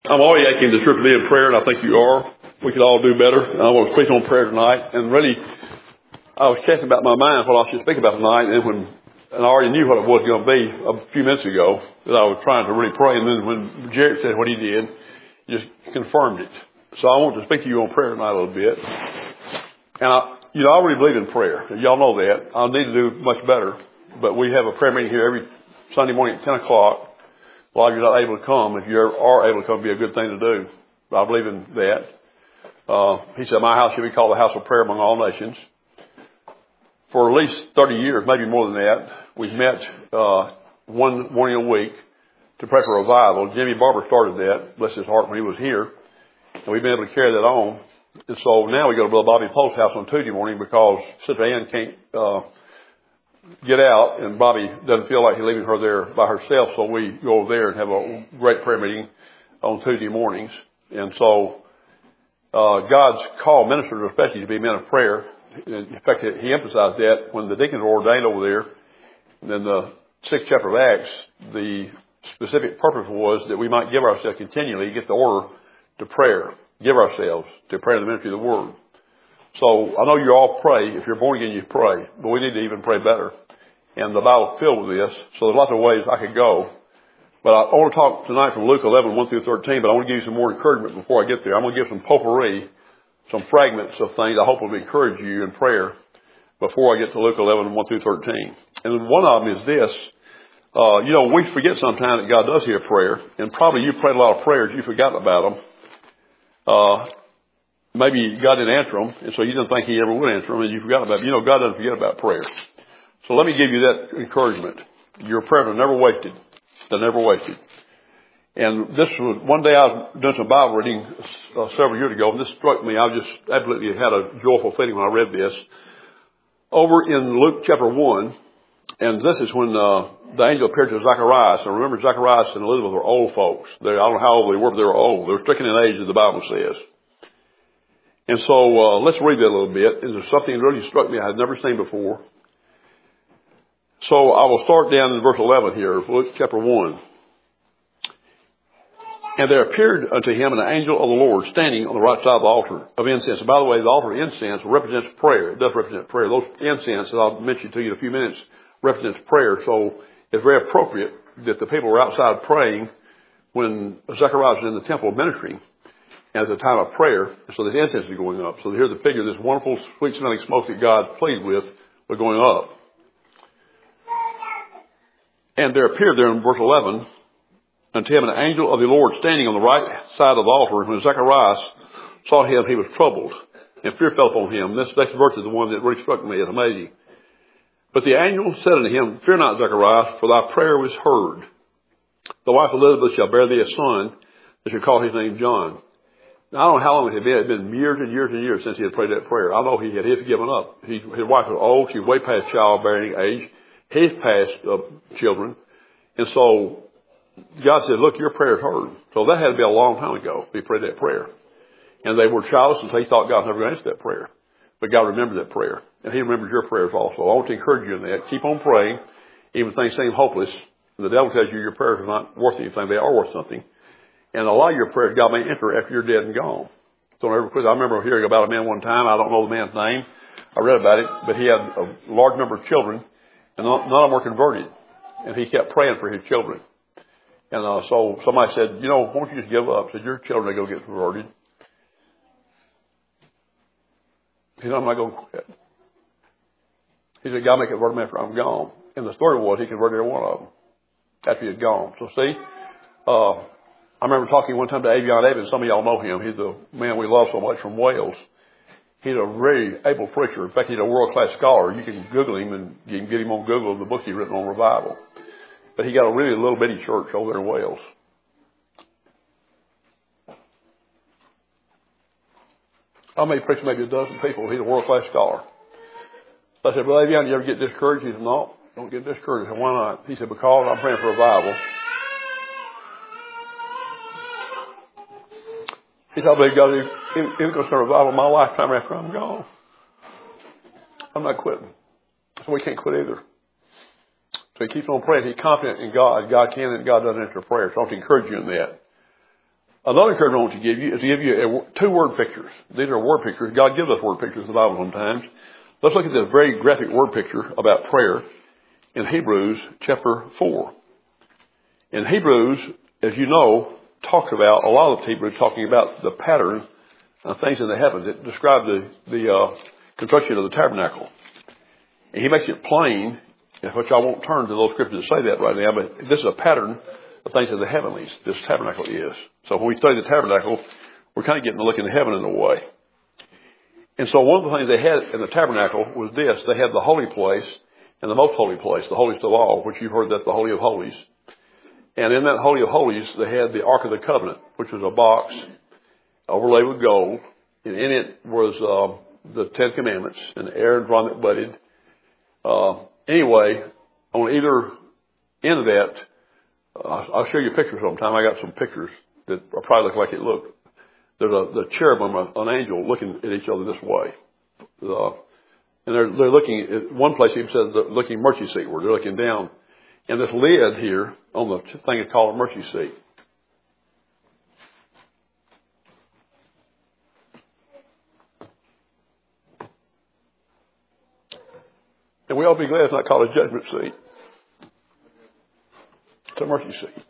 I'm always asking the church to be in prayer, and I think you are. We could all do better. I want to speak on prayer tonight. And really, I was casting about my mind what I should speak about tonight, and I already knew what it was going to be a few minutes ago, that I was trying to really pray. And then when Jared said what he did, he just confirmed it. So I want to speak to you on prayer tonight a little bit. And I really believe in prayer. Y'all know that. I need to do much better. But we have a prayer meeting here every Sunday morning at 10 o'clock. A lot of you are not able to come. If you are able to come, it'd be a good thing to do. I believe in that. He said, my house should be called the house of prayer among all nations. For at least 30 years, maybe more than that, we've met one morning a week to pray for revival. Jimmy Barber started that, bless his heart, when he was here. And we've been able to carry that on. And so now we go to Brother Bobby Post's house on Tuesday morning because Sister Ann can't get out, and Bobby doesn't feel like he's leaving her there by herself, so we go over there and have a great prayer meeting on Tuesday mornings. And so God's called ministers especially to be men of prayer. In fact, he emphasized that when the deacons were ordained over there. And then the 6th chapter of Acts, the specific purpose was that we might give ourselves continually, get the order to prayer, give ourselves to prayer in the ministry of the Word. So I know you all pray. If you're born again, you pray. But we need to even pray better. And the Bible's filled with this. So there's lots of ways I could go. But I want to talk tonight from Luke 11, 1 through 13. But I want to give you some more encouragement before I get there. I'm going to give some potpourri, some fragments of things I hope will encourage you in prayer before I get to Luke 11, 1 through 13. And one of them is this. We forget sometimes that God does hear prayer. And probably you prayed a lot of prayers. You've forgotten about them. Maybe God didn't answer them, and so you didn't think he ever would answer them, and you forgot about it. God doesn't forget about prayer. So let me give you that encouragement. Your prayers are never wasted. They're never wasted. And this was, one day I was doing some Bible reading several years ago, and this struck me. I just absolutely had a joyful feeling when I read this. Over in Luke chapter 1, and this is when the angel appeared to Zacharias. And remember, Zacharias and Elizabeth were old folks. I don't know how old they were, but they were old. They were stricken in age, as the Bible says. And so let's read that a little bit. There's something that really struck me I had never seen before. So I will start down in verse 11 here, Luke chapter 1. And there appeared unto him an angel of the Lord standing on the right side of the altar of incense. And by the way, the altar of incense represents prayer. It does represent prayer. Those incense, as I'll mention to you in a few minutes, represents prayer. So it's very appropriate that the people were outside praying when Zechariah was in the temple ministering. As a time of prayer, so the incense is going up. So here's a figure, this wonderful, sweet-smelling smoke that God pleased with, was going up. And there appeared there in verse 11, unto him an angel of the Lord standing on the right side of the altar. And when Zacharias saw him, he was troubled, and fear fell upon him. This next verse is the one that really struck me. It's amazing. But the angel said unto him, Fear not, Zacharias, for thy prayer was heard. The wife Elizabeth shall bear thee a son, and shall call his name John. Now, I don't know how long it had been. It had been years and years and years since he had prayed that prayer. I know he had given up. His wife was old. She was way past childbearing age. He's past children. And so God said, look, your prayer is heard. So that had to be a long time ago. He prayed that prayer. And they were childless until he thought God was never going to answer that prayer. But God remembered that prayer. And he remembers your prayers also. I want to encourage you in that. Keep on praying. Even things seem hopeless. And the devil tells you your prayers are not worth anything. They are worth something. And a lot of your prayers God may enter after you're dead and gone. So I remember hearing about a man one time. I don't know the man's name. I read about it. But he had a large number of children. And none of them were converted. And he kept praying for his children. And so somebody said, why don't you just give up? Said, your children are going to get converted. He said, I'm not going to quit. He said, God may convert them after I'm gone. And the story was he converted every one of them after he had gone. So see, I remember talking one time to Avion Evans. Some of y'all know him. He's the man we love so much from Wales. He's a very able preacher. In fact, he's a world-class scholar. You can Google him, and you can get him on Google, the book he's written on revival. But he got a really little bitty church over there in Wales. I may preach maybe a dozen people. He's a world-class scholar. So I said, well, Avion, you ever get discouraged? He said, no, don't get discouraged. I said, why not? He said, because I'm praying for revival. He said, I believe God is going to revival my lifetime after I'm gone. I'm not quitting. So we can't quit either. So he keeps on praying. He's confident in God. God can and God doesn't answer prayer. So I want to encourage you in that. Another encouragement I want to give you is to give you two word pictures. These are word pictures. God gives us word pictures in the Bible sometimes. Let's look at this very graphic word picture about prayer in Hebrews chapter 4. In Hebrews, as you know, talks about, a lot of Hebrews talking about the pattern of things in the heavens. It describes the construction of the tabernacle. And he makes it plain, which I won't turn to those scriptures to say that right now, but this is a pattern of things in the heavenlies, this tabernacle is. So when we study the tabernacle, we're kind of getting to look into heaven in a way. And so one of the things they had in the tabernacle was this. They had the holy place and the most holy place, the holiest of all, which you've heard that's the Holy of Holies. And in that Holy of Holies, they had the Ark of the Covenant, which was a box overlaid with gold. And in it was the Ten Commandments, and Aaron's rod that budded. Anyway, on either end of that, I'll show you a picture sometime. I got some pictures that probably look like it looked. There's the cherubim, an angel, looking at each other this way. And they're looking at one place, he says, looking mercy seatward. They're looking down. And this lid here on the thing is called a mercy seat. And we ought to be glad it's not called a judgment seat. It's a mercy seat.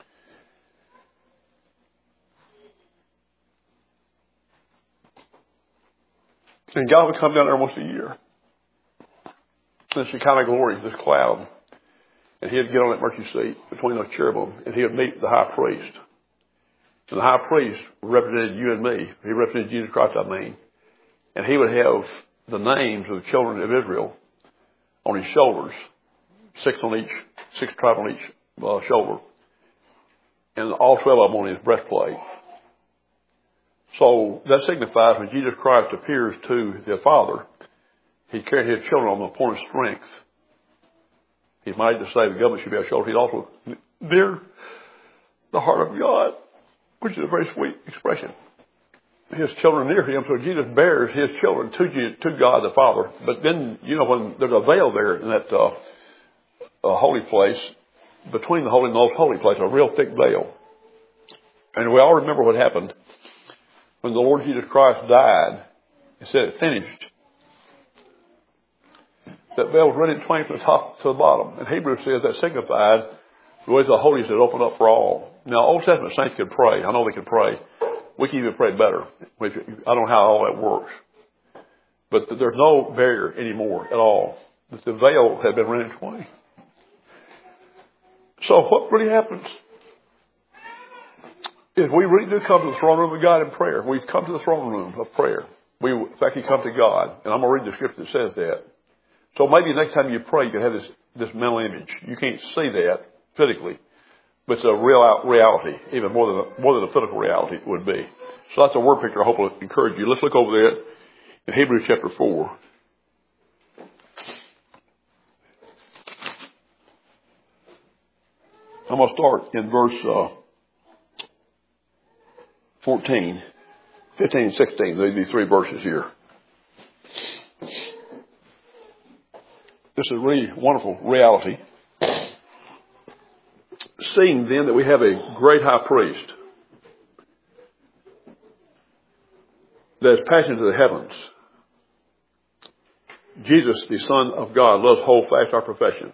And God would come down there once a year. The Shekinah glory, this cloud. And he'd get on that mercy seat between those cherubim, and he would meet the high priest. And the high priest represented you and me. He represented Jesus Christ, I mean. And he would have the names of the children of Israel on his shoulders, six tribes on each shoulder, and all 12 of them on his breastplate. So that signifies when Jesus Christ appears to the Father, he carried his children on the point of strength. He's mighty to say the government should be our shoulder. He's also near the heart of God, which is a very sweet expression. His children near him, so Jesus bears his children to God the Father. But then, you know, when there's a veil there in that holy place, between the holy and the most holy place, a real thick veil. And we all remember what happened when the Lord Jesus Christ died. He said, "It's finished." That veil was running twain from the top to the bottom. And Hebrews says that signified the ways of the holies that opened up for all. Now, Old Testament saints could pray. I know they could pray. We can even pray better. I don't know how all that works. But there's no barrier anymore at all. The veil had been rent in twain. So what really happens is we really do come to the throne room of God in prayer. We come to the throne room of prayer. We, in fact, you come to God. And I'm going to read the scripture that says that. So maybe next time you pray, you can have this mental image. You can't see that physically, but it's a real reality, even more than a physical reality would be. So that's a word picture I hope will encourage you. Let's look over that in Hebrews chapter 4. I'm going to start in verse 14, 15, and 16. There'll be three verses here. This is a really wonderful reality. Seeing then that we have a great high priest that is passed into the heavens, Jesus, the Son of God, let us hold fast our profession.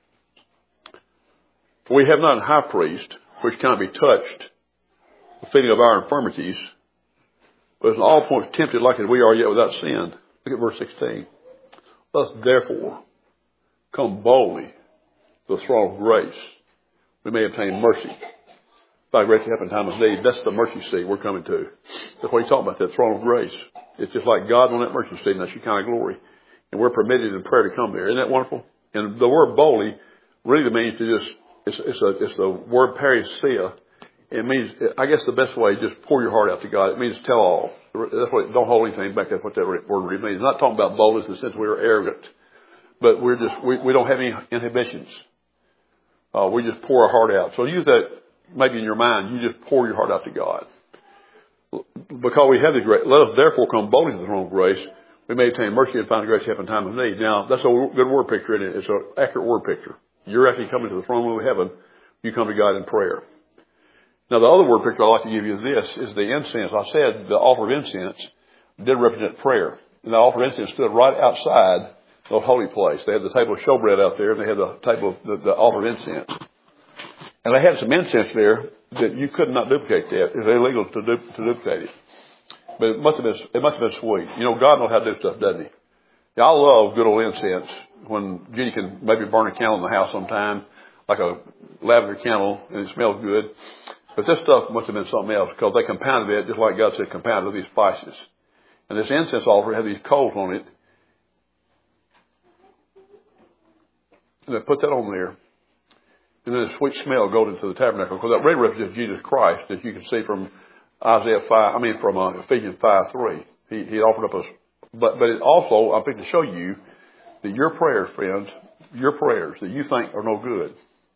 For we have not a high priest which cannot be touched with feeling of our infirmities, but is in all points tempted like as we are, yet without sin. Look at verse 16. Let us therefore come boldly to the throne of grace, we may obtain mercy. By grace to help in time of need. That's the mercy seat we're coming to. That's what he's talking about, that throne of grace. It's just like God on that mercy seat, and that's Shekinah glory. And we're permitted in prayer to come there. Isn't that wonderful? And the word boldly really means to just, it's the word parousia. It means, I guess the best way, just pour your heart out to God. It means tell all. That's what, don't hold anything back. That's what that word really means. I'm not talking about boldness in the sense we're arrogant, but we don't have any inhibitions. We just pour our heart out. So use that maybe in your mind. You just pour your heart out to God. Because we have the grace, let us therefore come boldly to the throne of grace. We may obtain mercy and find grace to help in time of need. Now, that's a good word picture, isn't it? It's an accurate word picture. You're actually coming to the throne room of heaven. You come to God in prayer. Now, the other word picture I'd like to give you is the incense. I said the altar of incense did represent prayer. And the altar of incense stood right outside the holy place. They had the table of showbread out there, and they had the table of the altar of incense. And they had some incense there that you could not duplicate that. It was illegal to duplicate it. But it must have been sweet. You know, God knows how to do stuff, doesn't he? Yeah, I love good old incense when Jenny can maybe burn a candle in the house sometime, like a lavender candle, and it smells good. But this stuff must have been something else because they compounded it just like God said compounded these spices. And this incense altar had these coals on it. And they put that on there. And then a sweet smell goes into the tabernacle because that really represents Jesus Christ, as you can see from from Ephesians 5:3. He offered up but it also, I'm thinking to show you that your prayers, friends, your prayers that you think are no good,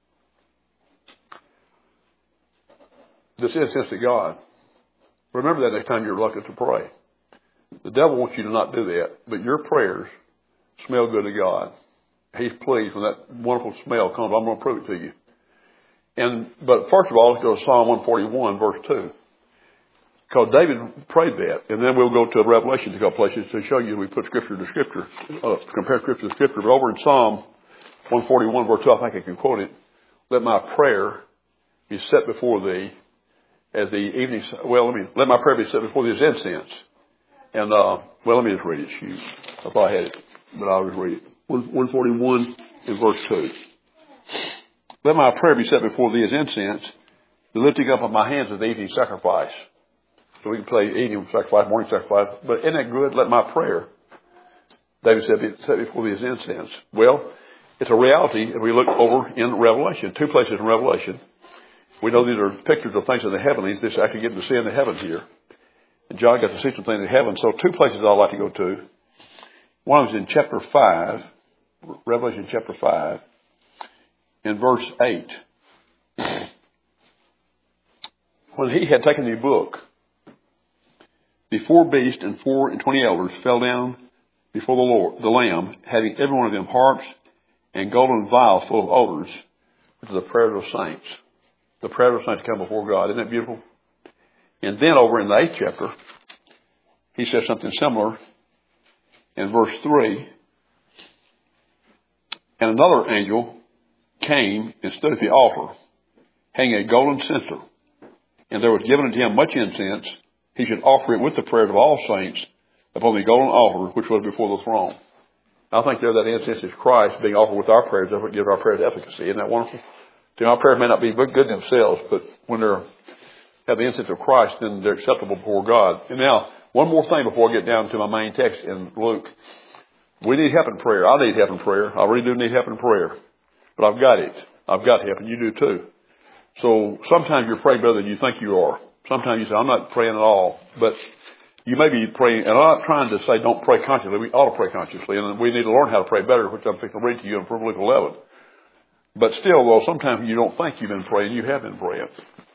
this incense to God. Remember that next time you're reluctant to pray. The devil wants you to not do that, but your prayers smell good to God. He's pleased when that wonderful smell comes. I'm going to prove it to you. But first of all, let's go to Psalm 141, verse 2. Because David prayed that. And then we'll go to Revelation to a couple places to show you we put Scripture to Scripture, compare Scripture to Scripture. But over in Psalm 141, verse 2, I think I can quote it. Let my prayer be set before thee as the evening. Let my prayer be set before thee as incense. And, let me just read it. Shoot. I thought I had it, but I'll just read it. 141 in verse 2. Let my prayer be set before thee as incense, the lifting up of my hands as the evening sacrifice. So we can play evening sacrifice, morning sacrifice. But isn't that good? Let my prayer, David said, be set before thee as incense. Well, it's a reality if we look over in Revelation. 2 places in Revelation. We know these are pictures of things in the heavenlies. This actually getting to see in the heavens here. And John got to see some things in heaven. So 2 places I'd like to go to. One was in chapter 5, Revelation chapter 5, in verse 8. When he had taken the book, the 4 beasts and 24 elders fell down before the Lord, the Lamb, having every one of them harps and golden vials full of odors, which is the prayer of the saints. The prayer of the saints come before God. Isn't that beautiful? And then over in the 8th chapter, he says something similar in verse 3. And another angel came and stood at the altar, hanging a golden censer. And there was given unto him much incense. He should offer it with the prayers of all saints upon the golden altar which was before the throne. I think there that incense is Christ being offered with our prayers. That's what gives our prayers efficacy. Isn't that wonderful? See, our prayers may not be good in themselves, but when they have the incense of Christ, then they're acceptable before God. And now, one more thing before I get down to my main text in Luke. We need help in prayer. I need help in prayer. I really do need help in prayer. But I've got it. I've got help, and you do too. So sometimes you're praying better than you think you are. Sometimes you say, I'm not praying at all. But you may be praying, and I'm not trying to say don't pray consciously. We ought to pray consciously, and we need to learn how to pray better, which I'm going to read to you in Luke 11. But still, though, sometimes you don't think you've been praying. You have been praying.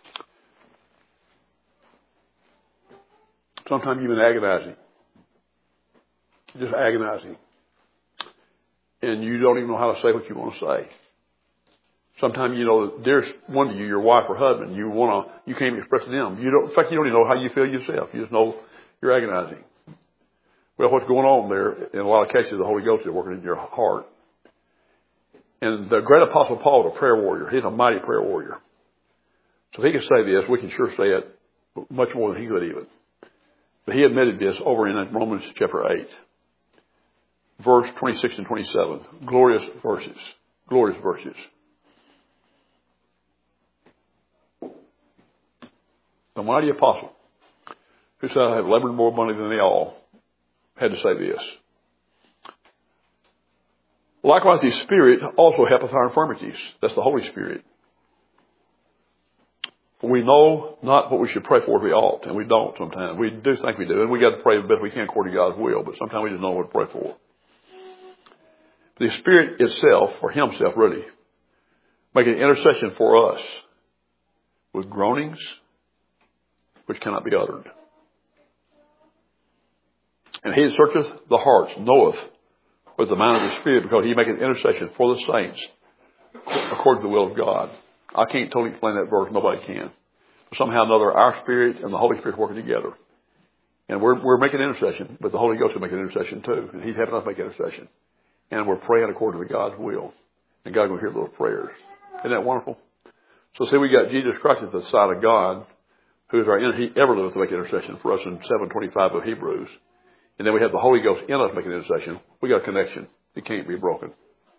Sometimes you've been agonizing. Just agonizing. And you don't even know how to say what you want to say. Sometimes, there's one to you, your wife or husband, you can't even express to them. In fact, you don't even know how you feel yourself. You just know you're agonizing. Well, what's going on there, in a lot of cases, the Holy Ghost is working in your heart. And the great Apostle Paul is a prayer warrior. He's a mighty prayer warrior. So if he can say this, we can sure say it much more than he could even. But he admitted this over in Romans chapter 8, verse 26 and 27. Glorious verses. Glorious verses. The mighty apostle, who said, I have labored more money than they all, had to say this. Likewise, the Spirit also helpeth our infirmities. That's the Holy Spirit. We know not what we should pray for as we ought, and we don't sometimes. We do think we do, and we got to pray the best we can according to God's will, but sometimes we just don't know what to pray for. The Spirit itself, or Himself really, make an intercession for us with groanings which cannot be uttered. And He that searcheth the hearts knoweth what the mind of the Spirit, because He make an intercession for the saints according to the will of God. I can't totally explain that verse. Nobody can. somehow or another, our spirit and the Holy Spirit working together. And we're making intercession, but the Holy Ghost will make an intercession too. And He's helping us make intercession. And we're praying according to God's will. And God will hear those prayers. Isn't that wonderful? So see, we got Jesus Christ at the side of God, who is our He ever liveth to make intercession for us in 7:25 of Hebrews. And then we have the Holy Ghost in us making intercession. We got a connection. It can't be broken.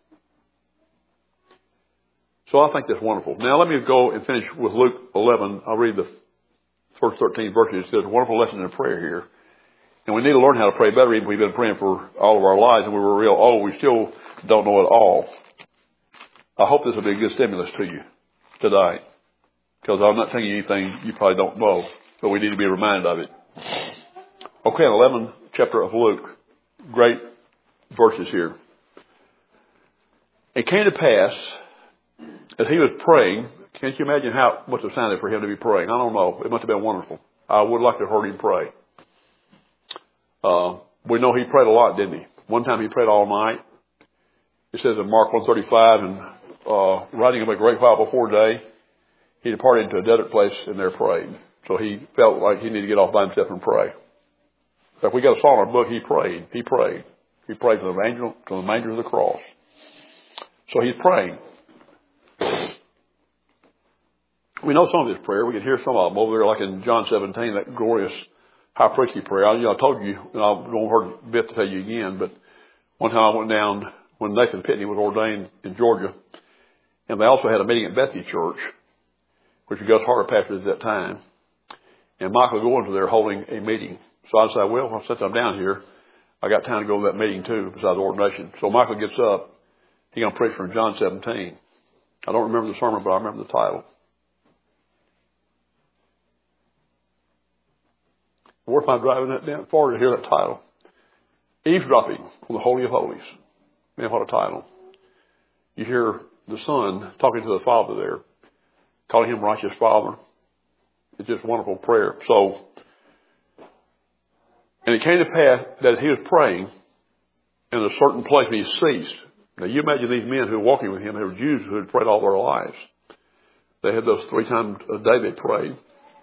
So I think that's wonderful. Now let me go and finish with Luke 11. I'll read the first 13 verses. It says, wonderful lesson in prayer here. And we need to learn how to pray better. Even we've been praying for all of our lives and we were real old. We still don't know it all. I hope this will be a good stimulus to you today. Because I'm not telling you anything you probably don't know. But we need to be reminded of it. Okay, 11th chapter of Luke. Great verses here. It came to pass, as he was praying, can't you imagine how it must have sounded for him to be praying? I don't know. It must have been wonderful. I would like to have heard him pray. We know he prayed a lot, didn't he? One time he prayed all night. It says in Mark 1:35, and riding him a great while before day, he departed into a desert place and there prayed. So he felt like he needed to get off by himself and pray. If we got a song in our book, he prayed. He prayed. He prayed to the angel of the cross. So he's praying. We know some of his prayer. We can hear some of them over there, like in John 17, that glorious high priestly prayer. I told you, and I don't hurt a bit to tell you again, but one time I went down when Nathan Pitney was ordained in Georgia, and they also had a meeting at Bethany Church, which was Gus Harder pastored at that time, and Michael going to there holding a meeting. So I said, well, since I'm down here, I got time to go to that meeting too, besides ordination. So Michael gets up. He's going to preach from John 17. I don't remember the sermon, but I remember the title. Where if I'm driving that down far to hear that title? Eavesdropping on the Holy of Holies. Man, what a title. You hear the Son talking to the Father there, calling him righteous Father. It's just a wonderful prayer. So, and it came to pass that as he was praying in a certain place, and he ceased. Now you imagine these men who were walking with him, they were Jews who had prayed all their lives. They had those 3 times a day they prayed.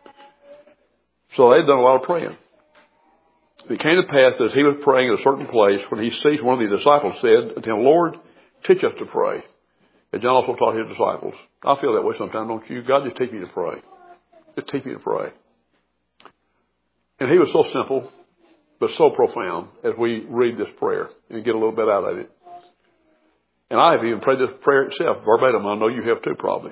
So they had done a lot of praying. It came to pass that as he was praying in a certain place, when he ceased, one of the disciples said to him, Lord, teach us to pray. And John also taught his disciples. I feel that way sometimes, don't you? God, just teach me to pray. Just teach me to pray. And he was so simple, but so profound as we read this prayer and get a little bit out of it. And I have even prayed this prayer itself, verbatim. I know you have too, probably.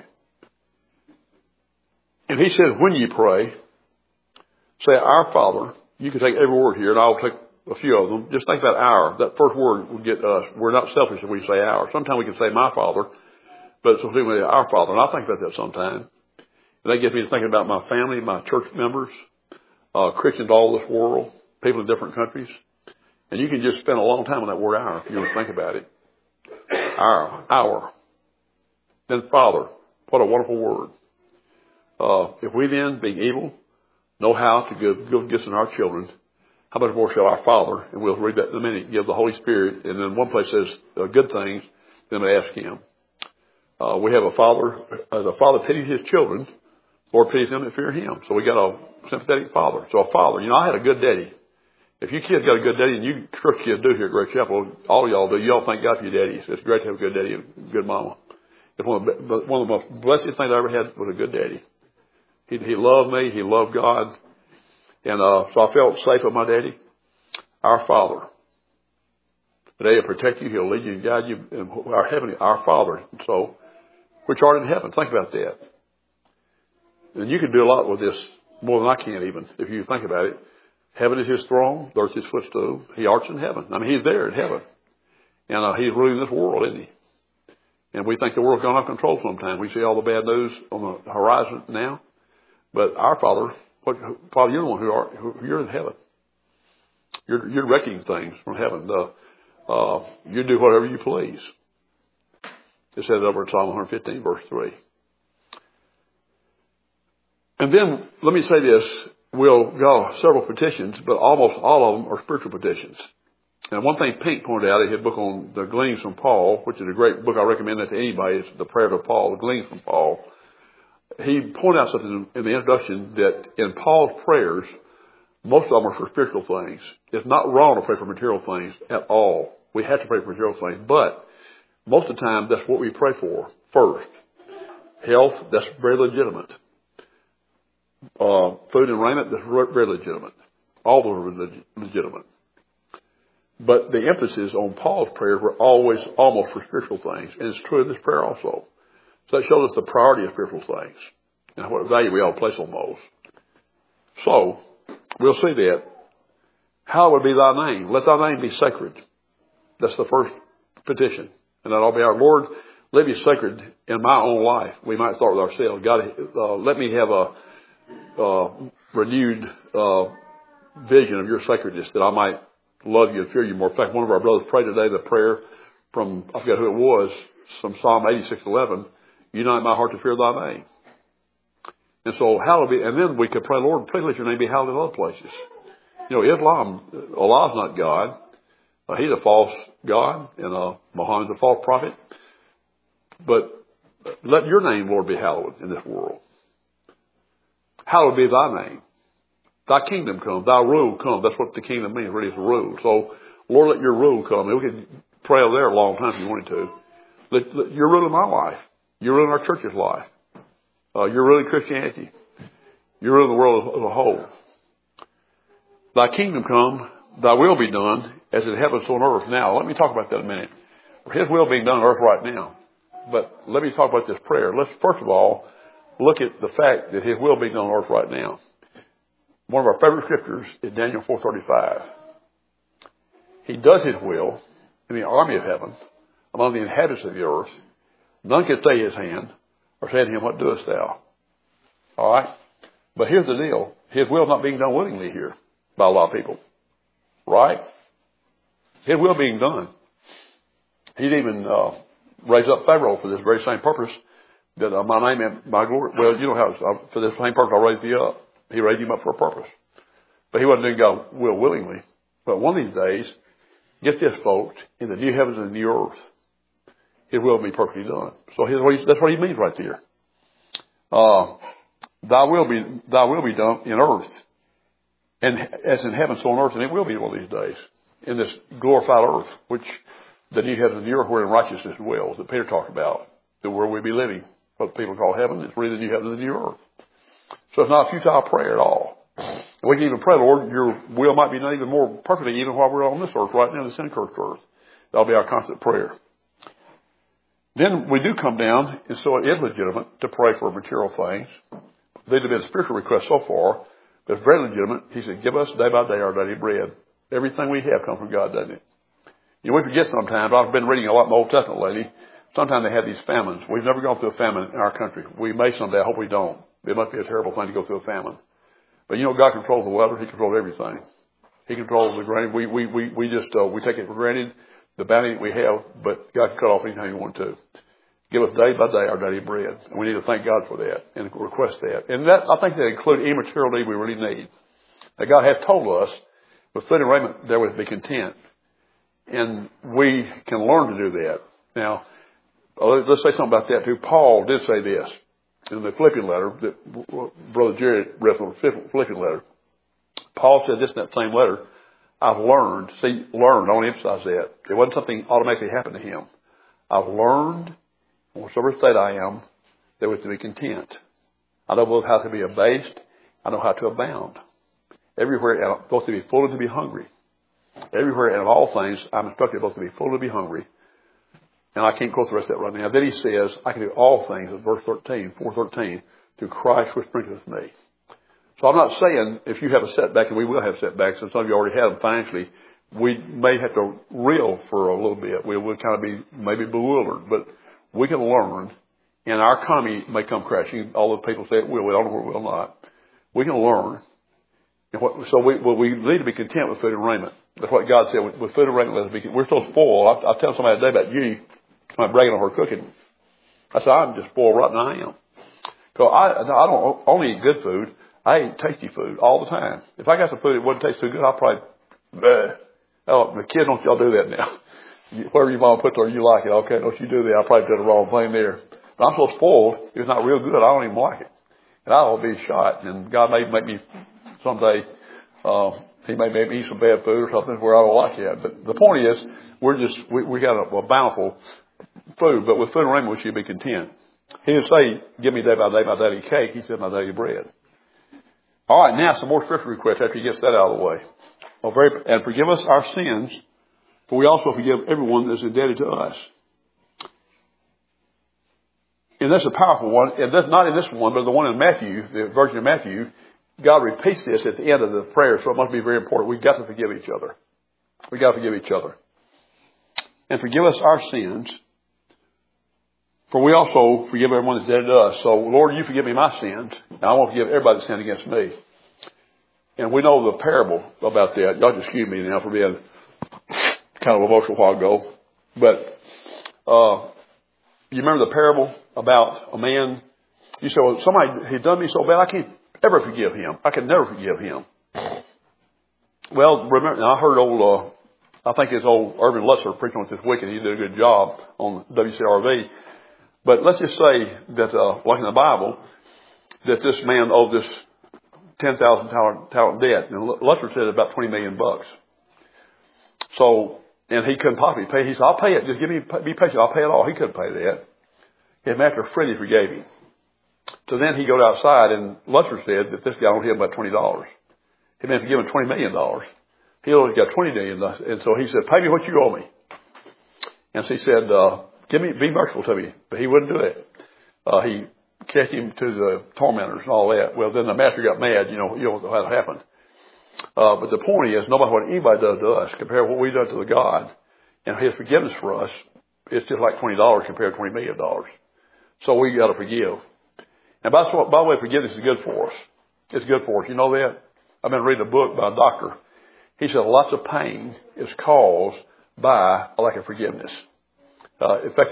And he says, when you pray, say, Our Father. You can take every word here, and I'll take a few of them. Just think about our. That first word will get us. We're not selfish if we say our. Sometimes we can say my Father, but it's something with our Father. And I think about that sometimes. And that gets me to thinking about my family, my church members, Christians all over this world, people in different countries. And you can just spend a long time on that word our if you want to think about it. Our. Then Father. What a wonderful word. If we then, being evil, know how to give good gifts to our children, how much more shall our Father, and we'll read that in a minute, give the Holy Spirit, and then one place says good things, then we ask Him. We have a Father, as a Father pities His children, Lord pities them that fear Him. So we got a sympathetic Father. So a Father, I had a good daddy. If you kids got a good daddy, and you church kids do here at Great Chapel, all of y'all do, y'all thank God for your daddies. It's great to have a good daddy and a good mama. It's one of the most blessed things I ever had was a good daddy. He loved me. He loved God. And so I felt safe with my daddy. Our Father. Today He'll protect you. He'll lead you and guide you. And our heavenly, our Father. So, which art in heaven. Think about that. And you can do a lot with this, more than I can even, if you think about it. Heaven is His throne. The earth is His footstool. He arts in heaven. He's there in heaven. And He's ruling this world, isn't He? And we think the world's gone off control sometimes. We see all the bad news on the horizon now. But our Father, Father, you're the one who you're in heaven. You're directing things from heaven. You do whatever you please. It says over in Psalm 115, verse 3. And then, let me say this. We'll go several petitions, but almost all of them are spiritual petitions. And one thing Pink pointed out in his book on the Gleanings from Paul, which is a great book, I recommend that to anybody, it's The Prayer of Paul, The Gleanings from Paul. he pointed out something in the introduction that in Paul's prayers, most of them are for spiritual things. It's not wrong to pray for material things at all. We have to pray for material things, but most of the time that's what we pray for first. Health, that's very legitimate. Food and raiment, that's very legitimate. All those are legitimate. But the emphasis on Paul's prayers were always almost for spiritual things, and it's true in this prayer also. So that shows us the priority of spiritual things and what value we ought to place on those. So, we'll see that. Hallowed be thy name. Let thy name be sacred. That's the first petition. And that'll be our Lord, let me be sacred in my own life. We might start with ourselves. God, let me have a renewed vision of your sacredness that I might love you and fear you more. In fact, one of our brothers prayed today the prayer from, I forget who it was, from Psalm 86:11, unite my heart to fear thy name. And so, hallowed be, and then we could pray, Lord, please let your name be hallowed in other places. You know, Allah's not God. He's a false God, and Muhammad's a false prophet. But let your name, Lord, be hallowed in this world. Hallowed be thy name. Thy kingdom come, thy rule come. That's what the kingdom means, really, is rule. So, Lord, let your rule come. And we could pray over there a long time if you wanted to. Let your rule in my life. Your rule in our church's life. Your rule in Christianity. Your rule in the world as a whole. Thy kingdom come, thy will be done, as in heaven so on earth. Now, let me talk about that a minute. His will being done on earth right now. But let me talk about this prayer. Let's, first of all, look at the fact that his will being done on earth right now. One of our favorite scriptures is Daniel 4:35. He does his will in the army of heaven, among the inhabitants of the earth. None can stay his hand or say to him, what doest thou? All right? But here's the deal. His will is not being done willingly here by a lot of people. Right? His will being done. He'd even raised up Pharaoh for this very same purpose. That my name and my glory. Well, you know how for this same purpose I raised you up. He raised him up for a purpose. But he wasn't doing God's will willingly. But one of these days, get this, folks, in the new heavens and the new earth, his will be perfectly done. So that's what he means right there. Thy will be done in earth, and as in heaven, so on earth, and it will be one of these days in this glorified earth, which the new heavens and the earth wherein righteousness dwells, that Peter talked about, the world we be living, what people call heaven. It's really the new heavens and the new earth. So it's not a futile prayer at all. And we can even pray, Lord, your will might be done even more perfectly, even while we're on this earth right now, the sin-cursed earth. That'll be our constant prayer. Then we do come down, and so it is legitimate to pray for material things. They've been spiritual requests so far, but it's very legitimate. He said, give us day by day our daily bread. Everything we have comes from God, doesn't it? You know, we forget sometimes. I've been reading a lot in the Old Testament lately. Sometimes they have these famines. We've never gone through a famine in our country. We may someday. I hope we don't. It must be a terrible thing to go through a famine. But you know, God controls the weather. He controls everything. He controls the grain. We take it for granted, the bounty that we have, but God can cut off anytime He wants to. Give us day by day our daily bread. And we need to thank God for that and request that. And that, I think that includes any material need we really need. That God has told us, with food and raiment, there would be content. And we can learn to do that. Now, let's say something about that too. Paul did say this in the Philippian letter that Brother Jerry read from the Philippian letter. Paul said this in that same letter. I've learned. See, learned. I want to emphasize that. It wasn't something automatically happened to him. I've learned, in whatever state I am, that we have to be content. I know both how to be abased. I know how to abound. Everywhere, I'm supposed to be full and to be hungry. Everywhere and of all things, I'm instructed both to be full and to be hungry. And I can't quote the rest of that right now. Then he says, I can do all things, in verse 13, 4:13, through Christ which strengtheneth me. So I'm not saying if you have a setback, and we will have setbacks, and some of you already have them financially, we may have to reel for a little bit. We will kind of be maybe bewildered, but we can learn, and our economy may come crashing. All the people say it will. We don't know where it will not. We can learn. So we need to be content with food and raiment. That's what God said. With food and raiment, let's be. We're so spoiled. I tell somebody today about Judy, I'm bragging on her cooking. I said, I'm just spoiled rotten. I am. So I don't only eat good food. I eat tasty food all the time. If I got some food that wouldn't taste too good, I'll probably, oh, the kids, don't y'all do that now. Whatever your mom put there, you like it. Okay, don't you do that. I probably did the wrong thing there. But I'm so spoiled, it's not real good. I don't even like it. And I'll be shot. And God may make me someday, He may make me eat some bad food or something where I don't like it. But the point is, we got a bountiful food. But with food and raiment, we should be content. He didn't say, give me day by day my daily cake. He said, my daily bread. All right, now some more scripture requests after he gets that out of the way. And forgive us our sins, for we also forgive everyone that's indebted to us. And that's a powerful one. And that's not in this one, but the one in Matthew, the version of Matthew. God repeats this at the end of the prayer, so it must be very important. We've got to forgive each other. We've got to forgive each other. And forgive us our sins, for we also forgive everyone that's indebted to us. So, Lord, you forgive me my sins, and I won't forgive everybody that sinned against me. And we know the parable about that. Y'all just excuse me now for being kind of emotional a while ago. But you remember the parable about a man? You said, well, somebody, he done me so bad, I can't ever forgive him. I can never forgive him. Well, remember, I heard I think it's old Irvin Lutzer preaching on this week, and he did a good job on WCRV. But let's just say that, like in the Bible, that this man owed this $10,000 talent debt. And Lutzer said about $20 million. So, and he couldn't possibly pay. He said, I'll pay it. Just be patient. I'll pay it all. He couldn't pay that. His master Freddie forgave him. So then he goes outside, and Lutzer said that this guy owed him about $20. He meant to give him $20 million. He only got $20 million. And so he said, pay me what you owe me. And so he said, be merciful to me. But he wouldn't do it. He cast him to the tormentors and all that. Well, then the master got mad. You know how it happened. But the point is, no matter what anybody does to us, compared to what we do to the God and His forgiveness for us, it's just like $20 compared to $20 million. So we got to forgive. And by the way, forgiveness is good for us. It's good for us. You know that? I've been reading a book by a doctor. He said lots of pain is caused by a lack of forgiveness. In fact,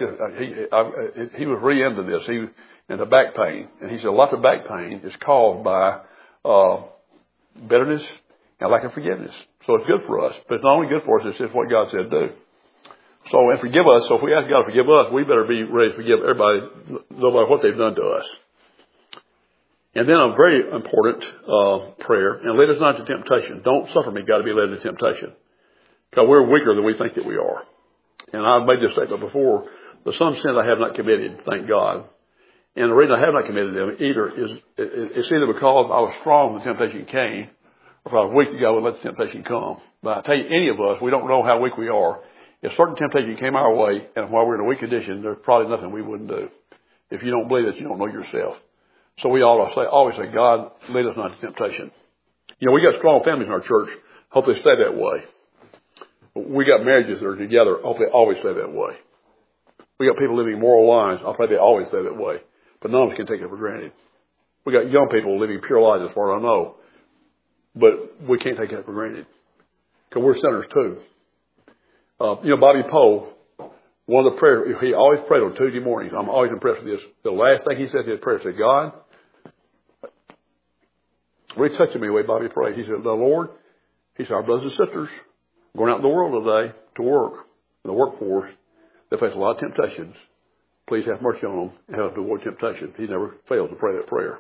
he was really into this. He into back pain, and he said lots of back pain is caused by bitterness and lack of forgiveness. So it's good for us, but it's not only good for us; it's just what God said do. So and forgive us. So if we ask God to forgive us, we better be ready to forgive everybody, no matter what they've done to us. And then a very important prayer, and lead us not into temptation. Don't suffer me, God, to be led into temptation. Because we're weaker than we think that we are. And I've made this statement before. The some sins I have not committed, thank God. And the reason I have not committed them either is it's either because I was strong when the temptation came, or if I was weak, God would let the temptation come. But I tell you, any of us, we don't know how weak we are. If certain temptation came our way, and while we're in a weak condition, there's probably nothing we wouldn't do. If you don't believe that, you don't know yourself. So we always say, God, lead us not to temptation. You know, we got strong families in our church. Hope they stay that way. We got marriages that are together. Hope they always stay that way. We got people living moral lives. I pray they always stay that way. But none of us can take it for granted. We got young people living pure lives as far as I know. But we can't take that for granted. Because we're sinners too. Bobby Poe, one of the prayers, he always prayed on Tuesday mornings. I'm always impressed with this. The last thing he said in his prayer, said, God, really touching me the way Bobby prayed. He said, the Lord, he said, our brothers and sisters going out in the world today to work, in the workforce, they face a lot of temptations. Please have mercy on them and help them avoid temptation. He never failed to pray that prayer.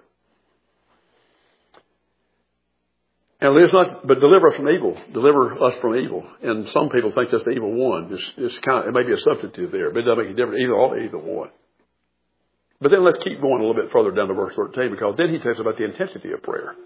And but deliver us from evil. Deliver us from evil. And some people think that's the evil one. It may be a substitute there, but it doesn't make a difference. Either one. But then let's keep going a little bit further down to verse 13, because then he tells about the intensity of prayer.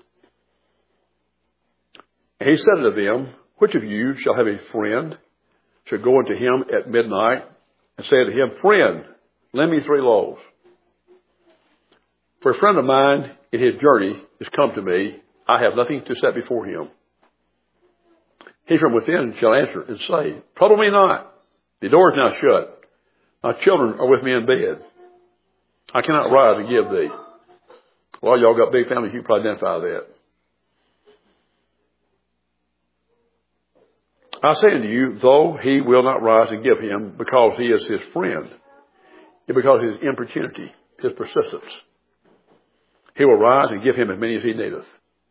And he said unto them, which of you shall have a friend, shall go unto him at midnight, and say unto him, friend, lend me 3 loaves. For a friend of mine in his journey is come to me, I have nothing to set before him. He from within shall answer and say, trouble me not. The door is now shut. My children are with me in bed. I cannot rise and give thee. Well, y'all got big families, you can probably identify that. I say unto you, though he will not rise and give him, because he is his friend, and because of his importunity, his persistence, he will rise and give him as many as he needeth.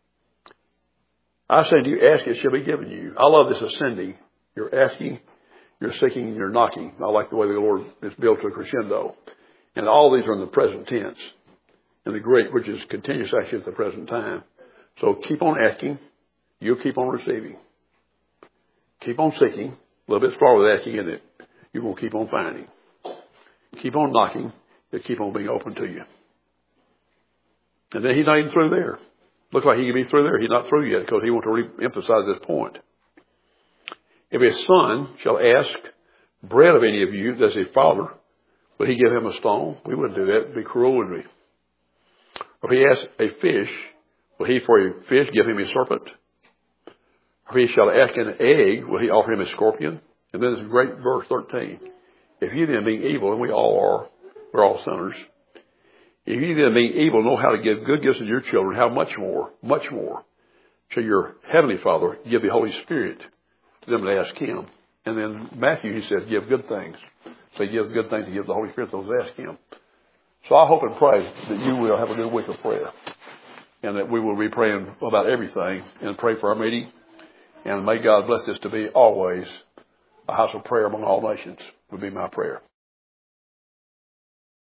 I say to you, ask, it shall be given you. I love this ascending. You're asking, you're seeking, you're knocking. I like the way the Lord is built to a crescendo. And all these are in the present tense in the Greek, which is continuous action at the present time. So keep on asking. You'll keep on receiving. Keep on seeking. A little bit stronger with asking, isn't it? You're going to keep on finding. Keep on knocking. It'll keep on being open to you. And then he's not even through there. Looks like he can be through there. He's not through yet because he wants to re-emphasize this point. If his son shall ask bread of any of you, that's his father, will he give him a stone? We wouldn't do that. It'd be cruel, would we? Or if he asks a fish, will he for a fish give him a serpent? Or if he shall ask an egg, will he offer him a scorpion? And then this great verse 13. If you then being evil, and we all are, we're all sinners. If you then being evil know how to give good gifts to your children, how much more shall your heavenly Father give the Holy Spirit to them that ask him? And then Matthew, he said, give good things. So he gives good things to give the Holy Spirit to those that ask him. So I hope and pray that you will have a good week of prayer. And that we will be praying about everything and pray for our meeting. And may God bless this to be always a house of prayer among all nations would be my prayer.